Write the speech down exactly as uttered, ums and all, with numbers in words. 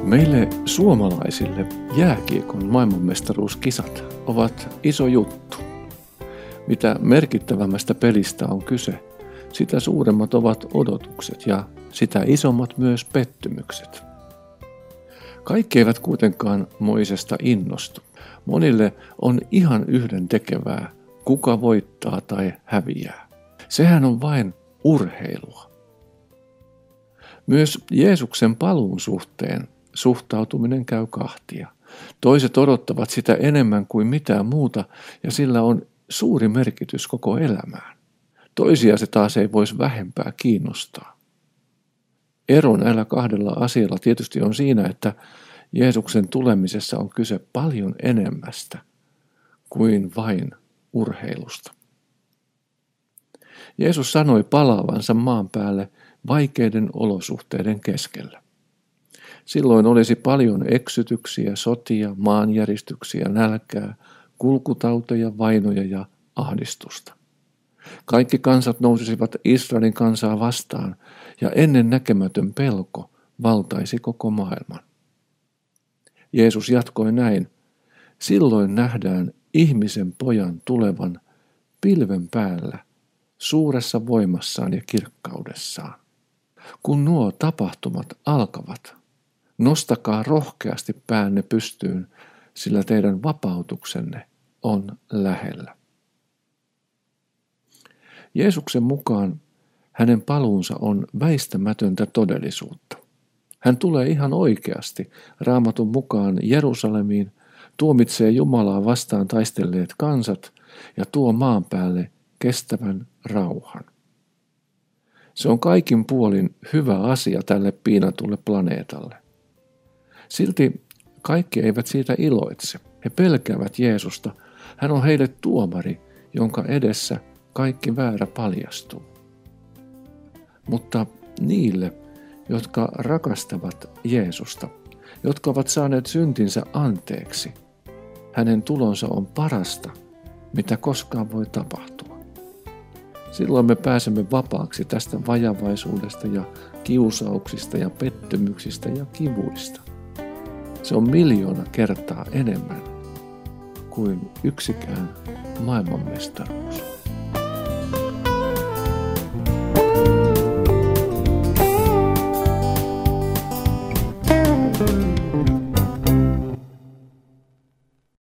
Meille suomalaisille jääkiekon maailmanmestaruuskisat ovat iso juttu. Mitä merkittävämmästä pelistä on kyse, sitä suuremmat ovat odotukset ja sitä isommat myös pettymykset. Kaikki eivät kuitenkaan moisesta innostu. Monille on ihan yhden tekevää, kuka voittaa tai häviää. Sehän on vain urheilua. Myös Jeesuksen paluun suhteen suhtautuminen käy kahtia. Toiset odottavat sitä enemmän kuin mitään muuta ja sillä on suuri merkitys koko elämään. Toisia se taas ei voisi vähempää kiinnostaa. Ero näillä kahdella asialla tietysti on siinä, että Jeesuksen tulemisessa on kyse paljon enemmästä kuin vain urheilusta. Jeesus sanoi palaavansa maan päälle vaikeiden olosuhteiden keskellä. Silloin olisi paljon eksytyksiä, sotia, maanjäristyksiä, nälkää, kulkutauteja, vainoja ja ahdistusta. Kaikki kansat nousisivat Israelin kansaa vastaan ja ennen näkemätön pelko valtaisi koko maailman. Jeesus jatkoi näin: silloin nähdään ihmisen pojan tulevan pilven päällä, suuressa voimassaan ja kirkkaudessaan. Kun nuo tapahtumat alkavat, nostakaa rohkeasti päänne pystyyn, sillä teidän vapautuksenne on lähellä. Jeesuksen mukaan hänen paluunsa on väistämätöntä todellisuutta. Hän tulee ihan oikeasti Raamatun mukaan Jerusalemiin, tuomitsee Jumalaa vastaan taistelleet kansat ja tuo maan päälle kestävän rauhan. Se on kaikin puolin hyvä asia tälle piinatulle planeetalle. Silti kaikki eivät siitä iloitse. He pelkäävät Jeesusta. Hän on heille tuomari, jonka edessä kaikki väärä paljastuu. Mutta niille, jotka rakastavat Jeesusta, jotka ovat saaneet syntinsä anteeksi, hänen tulonsa on parasta, mitä koskaan voi tapahtua. Silloin me pääsemme vapaaksi tästä vajavaisuudesta ja kiusauksista ja pettymyksistä ja kivuista. Se on miljoona kertaa enemmän kuin yksikään maailmanmestaruus.